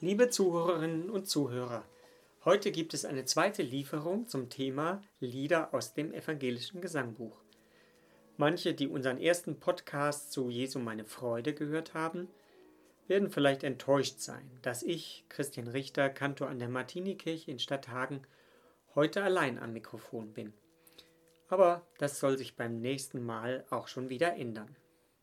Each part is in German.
Liebe Zuhörerinnen und Zuhörer, heute gibt es eine zweite Lieferung zum Thema Lieder aus dem evangelischen Gesangbuch. Manche, die unseren ersten Podcast zu Jesu meine Freude gehört haben, werden vielleicht enttäuscht sein, dass ich, Christian Richter, Kantor an der Martinikirche in Stadthagen, heute allein am Mikrofon bin. Aber das soll sich beim nächsten Mal auch schon wieder ändern.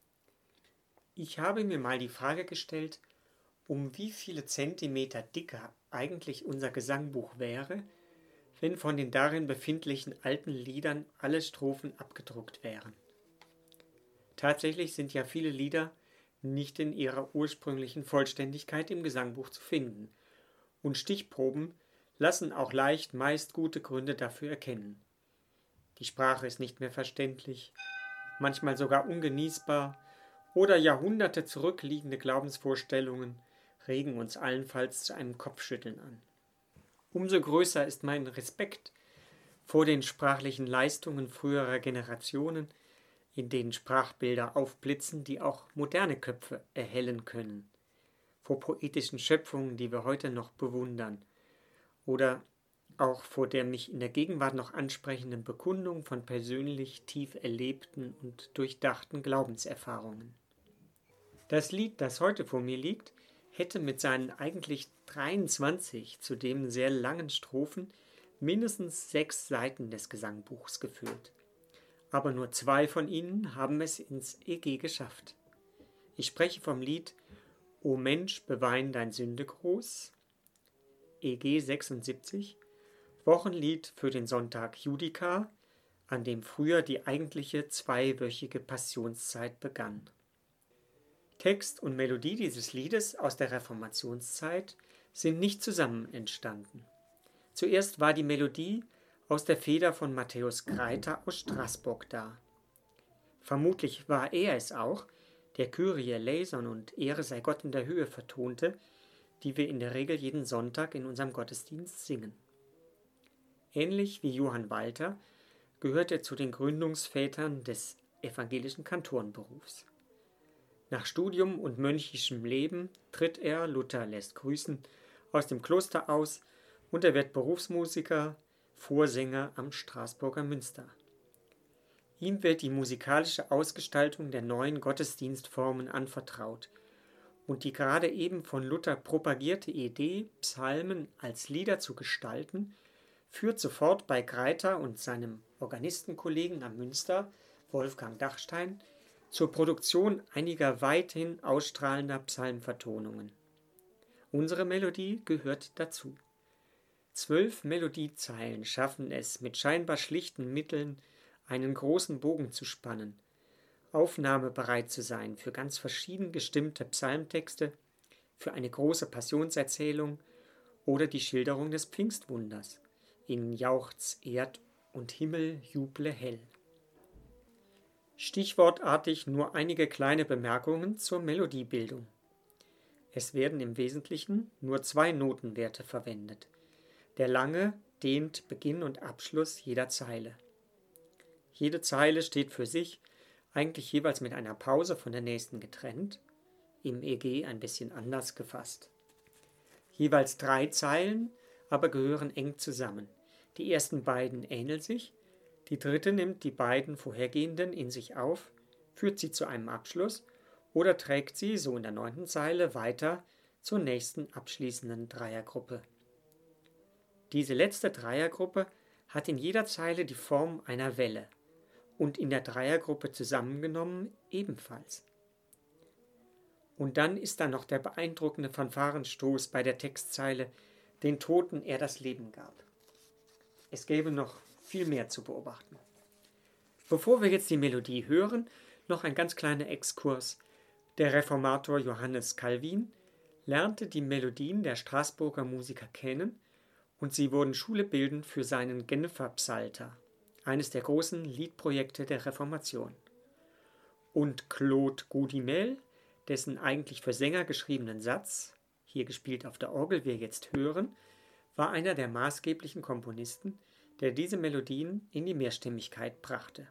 Ich habe mir mal die Frage gestellt, um wie viele Zentimeter dicker eigentlich unser Gesangbuch wäre, wenn von den darin befindlichen alten Liedern alle Strophen abgedruckt wären. Tatsächlich sind ja viele Lieder nicht in ihrer ursprünglichen Vollständigkeit im Gesangbuch zu finden, und Stichproben lassen auch leicht meist gute Gründe dafür erkennen. Die Sprache ist nicht mehr verständlich, manchmal sogar ungenießbar, oder Jahrhunderte zurückliegende Glaubensvorstellungen regen uns allenfalls zu einem Kopfschütteln an. Umso größer ist mein Respekt vor den sprachlichen Leistungen früherer Generationen, in denen Sprachbilder aufblitzen, die auch moderne Köpfe erhellen können, vor poetischen Schöpfungen, die wir heute noch bewundern, oder auch vor der mich in der Gegenwart noch ansprechenden Bekundung von persönlich tief erlebten und durchdachten Glaubenserfahrungen. Das Lied, das heute vor mir liegt, hätte mit seinen eigentlich 23 zudem sehr langen Strophen mindestens 6 Seiten des Gesangbuchs gefüllt. Aber nur 2 von ihnen haben es ins EG geschafft. Ich spreche vom Lied O Mensch, bewein dein Sündegruß, EG 76, Wochenlied für den Sonntag Judica, an dem früher die eigentliche zweiwöchige Passionszeit begann. Text und Melodie dieses Liedes aus der Reformationszeit sind nicht zusammen entstanden. Zuerst war die Melodie aus der Feder von Matthäus Greiter aus Straßburg da. Vermutlich war er es auch, der Kyrie eleison und Ehre sei Gott in der Höhe vertonte, die wir in der Regel jeden Sonntag in unserem Gottesdienst singen. Ähnlich wie Johann Walter gehört er zu den Gründungsvätern des evangelischen Kantorenberufs. Nach Studium und mönchischem Leben tritt er, Luther lässt grüßen, aus dem Kloster aus und er wird Berufsmusiker, Vorsänger am Straßburger Münster. Ihm wird die musikalische Ausgestaltung der neuen Gottesdienstformen anvertraut und die gerade eben von Luther propagierte Idee, Psalmen als Lieder zu gestalten, führt sofort bei Greiter und seinem Organistenkollegen am Münster, Wolfgang Dachstein, zur Produktion einiger weithin ausstrahlender Psalmvertonungen. Unsere Melodie gehört dazu. 12 Melodiezeilen schaffen es, mit scheinbar schlichten Mitteln einen großen Bogen zu spannen, aufnahmebereit zu sein für ganz verschieden gestimmte Psalmtexte, für eine große Passionserzählung oder die Schilderung des Pfingstwunders in Jauchz Erd und Himmel juble hell. Stichwortartig nur einige kleine Bemerkungen zur Melodiebildung. Es werden im Wesentlichen nur 2 Notenwerte verwendet. Der lange dehnt Beginn und Abschluss jeder Zeile. Jede Zeile steht für sich, eigentlich jeweils mit einer Pause von der nächsten getrennt, im EG ein bisschen anders gefasst. Jeweils 3 Zeilen aber gehören eng zusammen. Die ersten beiden ähneln sich, die dritte nimmt die beiden vorhergehenden in sich auf, führt sie zu einem Abschluss oder trägt sie, so in der 9. Zeile, weiter zur nächsten abschließenden Dreiergruppe. Diese letzte Dreiergruppe hat in jeder Zeile die Form einer Welle und in der Dreiergruppe zusammengenommen ebenfalls. Und dann ist da noch der beeindruckende Fanfarenstoß bei der Textzeile, den Toten er das Leben gab. Es gäbe noch viel mehr zu beobachten. Bevor wir jetzt die Melodie hören, noch ein ganz kleiner Exkurs. Der Reformator Johannes Calvin lernte die Melodien der Straßburger Musiker kennen und sie wurden schulebildend für seinen Genfer Psalter, eines der großen Liedprojekte der Reformation. Und Claude Goudimel, dessen eigentlich für Sänger geschriebenen Satz, hier gespielt auf der Orgel wir jetzt hören, war einer der maßgeblichen Komponisten, der diese Melodien in die Mehrstimmigkeit brachte.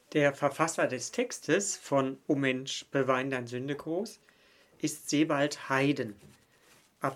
Der Verfasser des Textes von O Mensch, bewein dein Sünde groß ist Sebald Haydn. Ab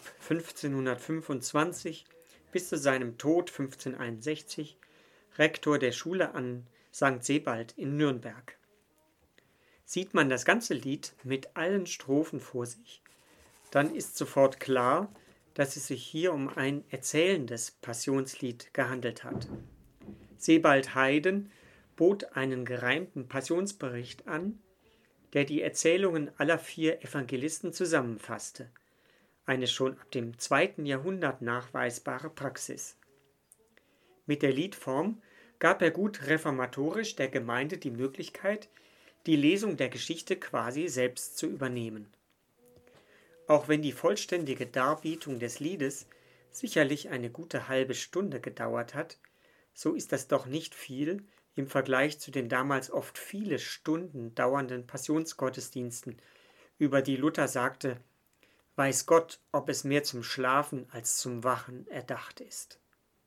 1525 bis zu seinem Tod 1561 Rektor der Schule an St. Sebald in Nürnberg. Sieht man das ganze Lied mit allen Strophen vor sich, dann ist sofort klar, dass es sich hier um ein erzählendes Passionslied gehandelt hat. Sebald Haydn bot einen gereimten Passionsbericht an, der die Erzählungen aller 4 Evangelisten zusammenfasste, eine schon ab dem 2. Jahrhundert nachweisbare Praxis. Mit der Liedform gab er gut reformatorisch der Gemeinde die Möglichkeit, die Lesung der Geschichte quasi selbst zu übernehmen. Auch wenn die vollständige Darbietung des Liedes sicherlich eine gute halbe Stunde gedauert hat, so ist das doch nicht viel im Vergleich zu den damals oft viele Stunden dauernden Passionsgottesdiensten, über die Luther sagte, weiß Gott, ob es mehr zum Schlafen als zum Wachen erdacht ist.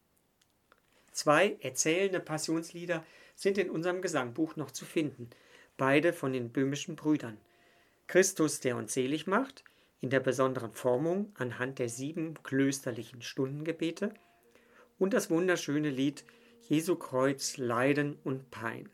2 erzählende Passionslieder sind in unserem Gesangbuch noch zu finden, beide von den böhmischen Brüdern. Christus, der uns selig macht, in der besonderen Formung anhand der 7 klösterlichen Stundengebete und das wunderschöne Lied Jesu Kreuz, Leiden und Pein.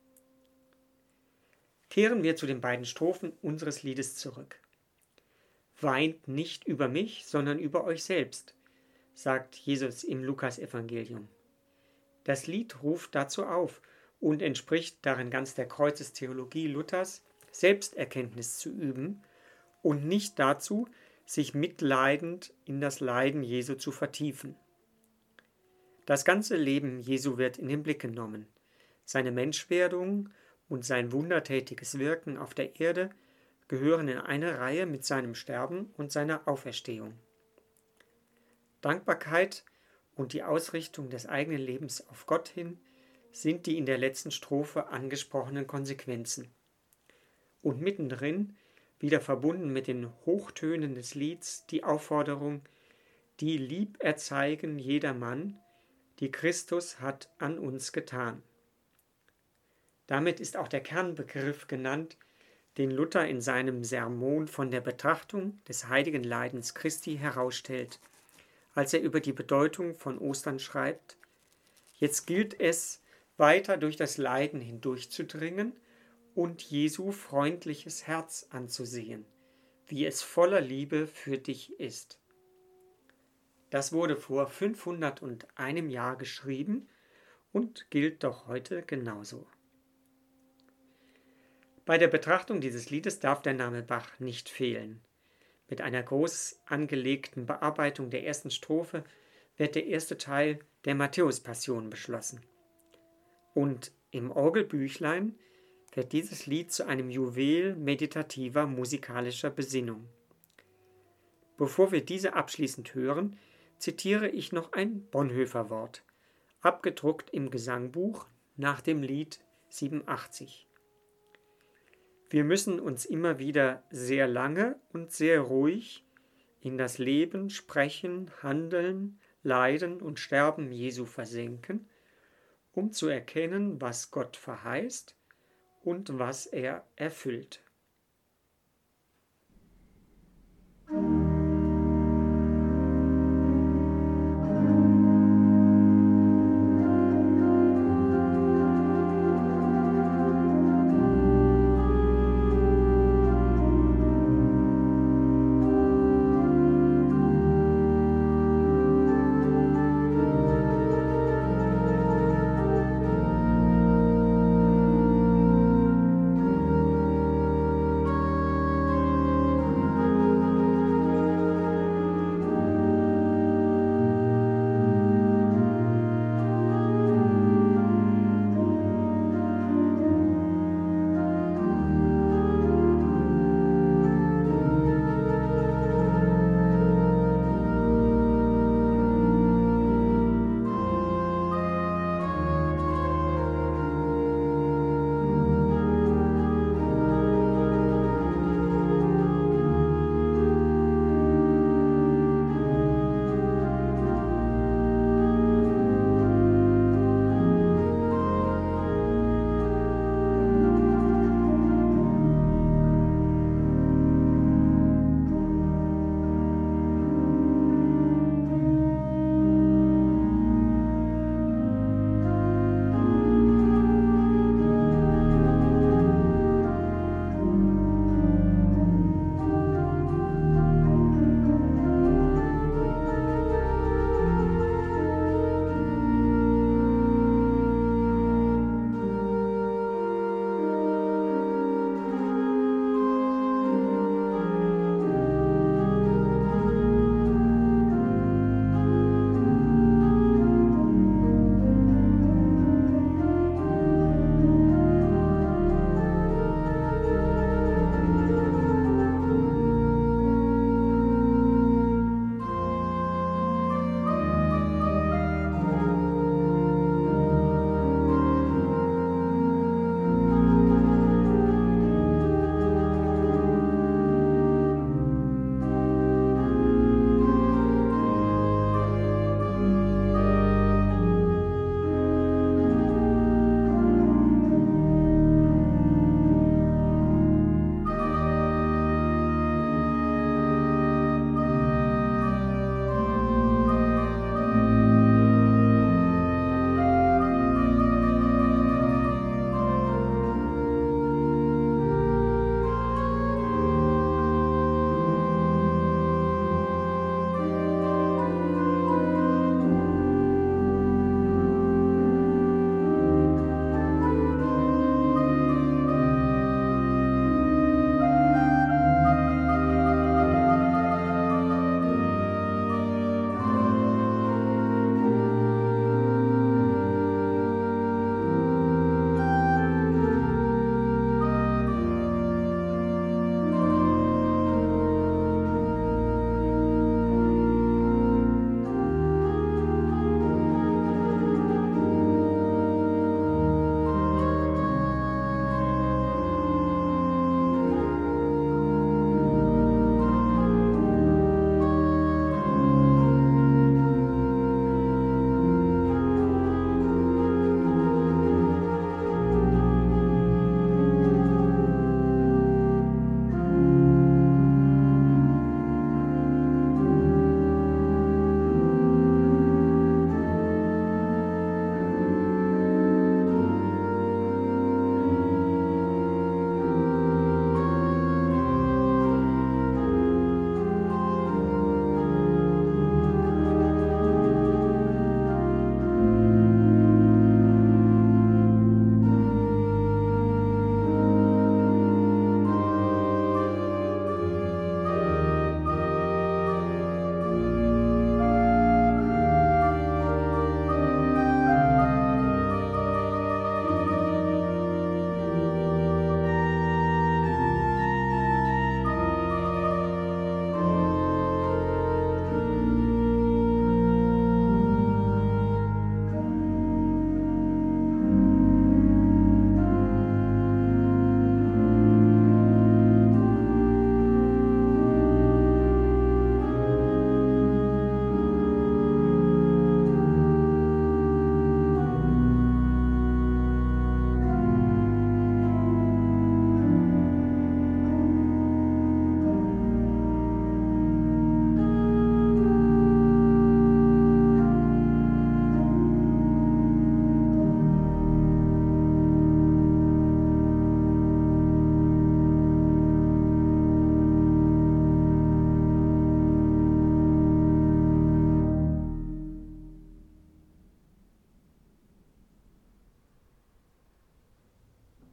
Kehren wir zu den beiden Strophen unseres Liedes zurück. Weint nicht über mich, sondern über euch selbst, sagt Jesus im Lukasevangelium. Das Lied ruft dazu auf und entspricht darin ganz der Kreuzestheologie Luthers, Selbsterkenntnis zu üben und nicht dazu, sich mitleidend in das Leiden Jesu zu vertiefen. Das ganze Leben Jesu wird in den Blick genommen. Seine Menschwerdung und sein wundertätiges Wirken auf der Erde gehören in eine Reihe mit seinem Sterben und seiner Auferstehung. Dankbarkeit und die Ausrichtung des eigenen Lebens auf Gott hin sind die in der letzten Strophe angesprochenen Konsequenzen. Und mittendrin, wieder verbunden mit den Hochtönen des Lieds, die Aufforderung, die lieb erzeigen jedermann, die Christus hat an uns getan. Damit ist auch der Kernbegriff genannt, den Luther in seinem Sermon von der Betrachtung des heiligen Leidens Christi herausstellt, als er über die Bedeutung von Ostern schreibt: Jetzt gilt es, weiter durch das Leiden hindurchzudringen und Jesu freundliches Herz anzusehen, wie es voller Liebe für dich ist. Das wurde vor 501 Jahr geschrieben und gilt doch heute genauso. Bei der Betrachtung dieses Liedes darf der Name Bach nicht fehlen. Mit einer groß angelegten Bearbeitung der ersten Strophe wird der erste Teil der Matthäus-Passion beschlossen. Und im Orgelbüchlein wird dieses Lied zu einem Juwel meditativer musikalischer Besinnung. Bevor wir diese abschließend hören, zitiere ich noch ein Bonhoeffer-Wort, abgedruckt im Gesangbuch nach dem Lied 87. Wir müssen uns immer wieder sehr lange und sehr ruhig in das Leben, Sprechen, Handeln, Leiden und Sterben Jesu versenken, um zu erkennen, was Gott verheißt und was er erfüllt.